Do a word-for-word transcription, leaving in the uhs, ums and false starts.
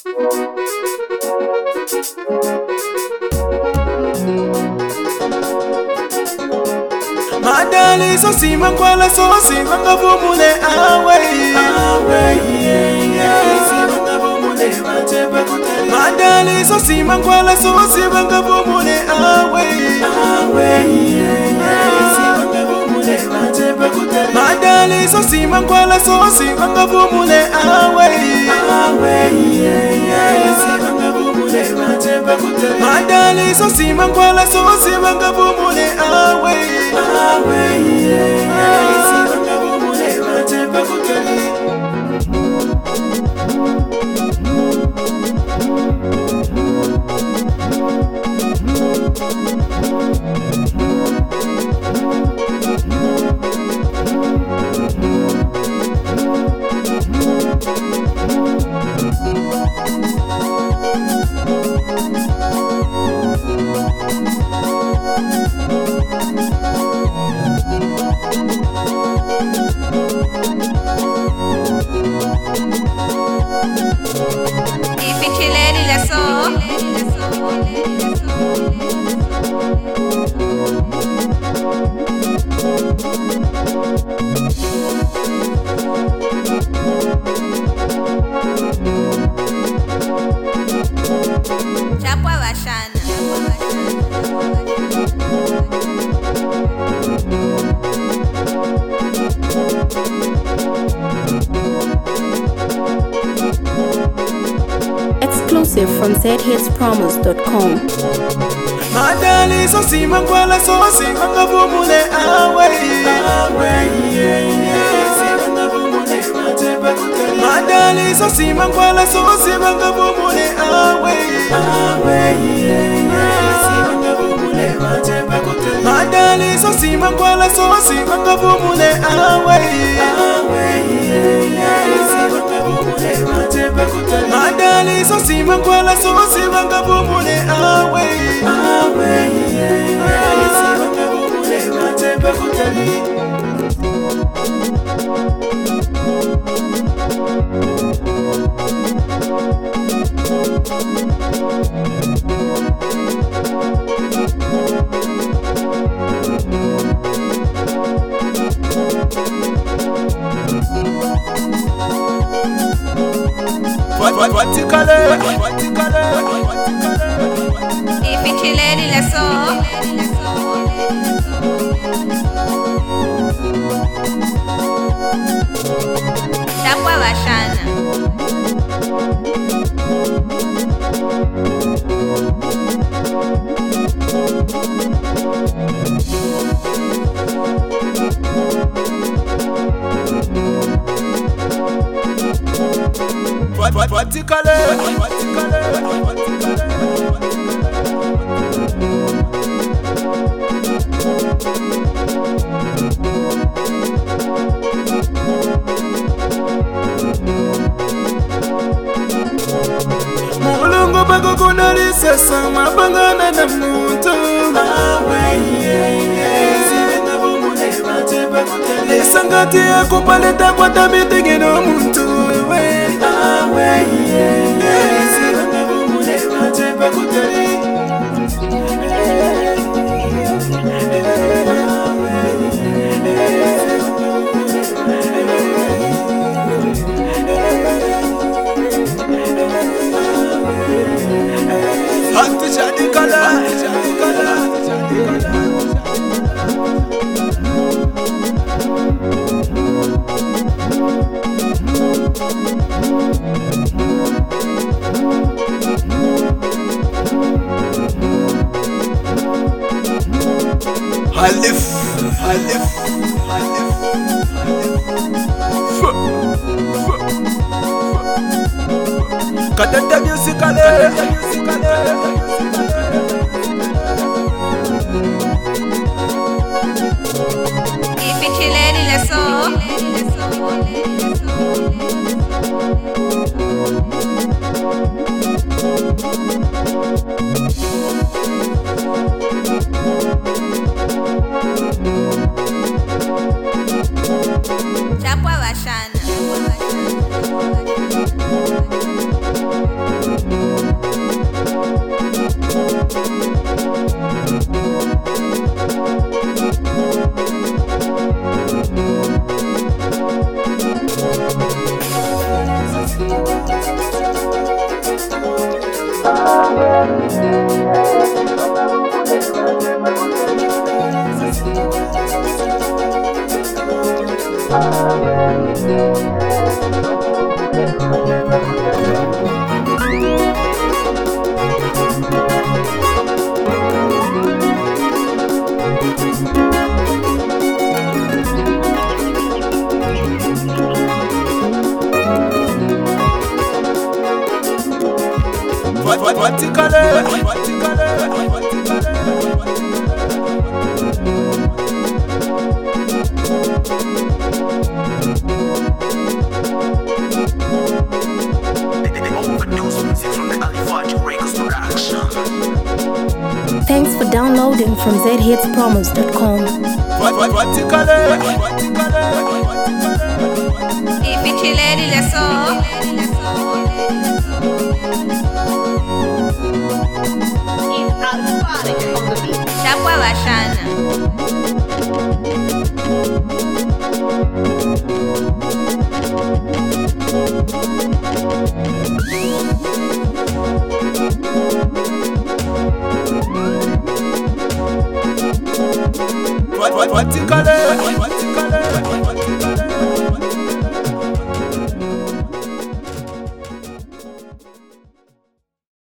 Madali so si mankwala so si mangavumule away away yeah yeah si mangavumule wachepa kutali Madali so si mankwala so si mangavumule away away yeah yeah si mangavumule wachepa kutali Madali so si mankwala so si mangavumule away away yeah yeah si mangavumule wachepa kutali Madali so si mankwala so si mangavumule away away yeah yeah si mangavumule wachepa kutali Exclusive from z hits promos dot com. Madali so si mankwala so si mangavumule away away yeah yeah si mangavumule wachepa kutali Madali so si mankwala so si mangavumule away away yeah yeah si mangavumule wachepa kutali Madali so si mankwala so si mangavumule away away yeah yeah si mangavumule wachepa kutali Madali so si mankwala so si mangavumule away away yeah yeah si mangavumule wachepa kutali What what what you call it? What you call it? What you call it? If you kill it, let's go. Tapwa washana. What what what you call it? What you call it? What you call it? Mulungu bago kunalisa sama bangana na muntu away yeah yeah si mangavumule wachepa kutali Sangati yako pale takwa tabiti no muntu away yeah yeah si mangavumule wachepa kutali Hatu jadi kala jadi kala jadi kala Halif, halif, halif, halif. Kadanda musicale, musicale. If you kill it, let's go. Tapwa washana. Thanks for downloading from z hits promos dot com. Ifichileli leso. Chapwa Bashana. What what what